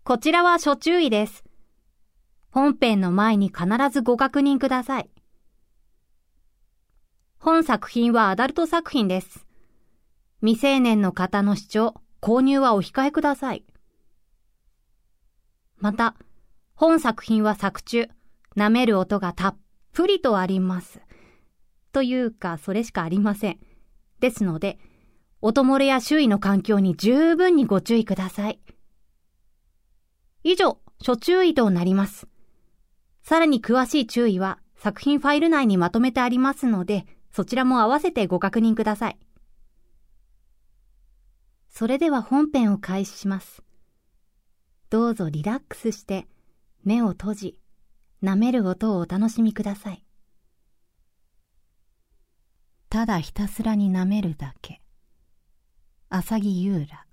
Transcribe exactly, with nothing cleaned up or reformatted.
こちらは諸注意です。本編の前に必ずご確認ください。本作品はアダルト作品です。未成年の方の視聴、購入はお控えください。また、本作品は作中、舐める音がたっぷりとあります。というか、それしかありません。ですので、音漏れや周囲の環境に十分にご注意ください。以上、諸注意となります。さらに詳しい注意は作品ファイル内にまとめてありますので、そちらも合わせてご確認ください。それでは本編を開始します。どうぞリラックスして目を閉じ、舐める音をお楽しみください。ただひたすらに舐めるだけ。浅木優良。